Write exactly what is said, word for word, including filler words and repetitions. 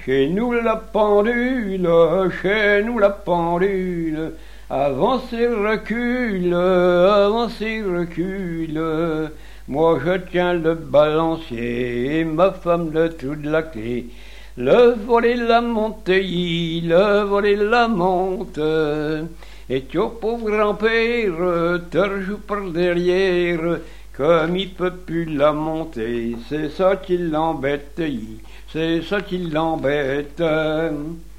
Chez nous la pendule, chez nous la pendule, avance et recule, avance et recule. Moi je tiens le balancier, et ma femme le trou de la clé. Le volet la montée, le volet la monte. Et ton pauvre grand-père te rejoue par derrière, comme il peut plus la monter. C'est ça qui l'embête, c'est ça qui l'embête.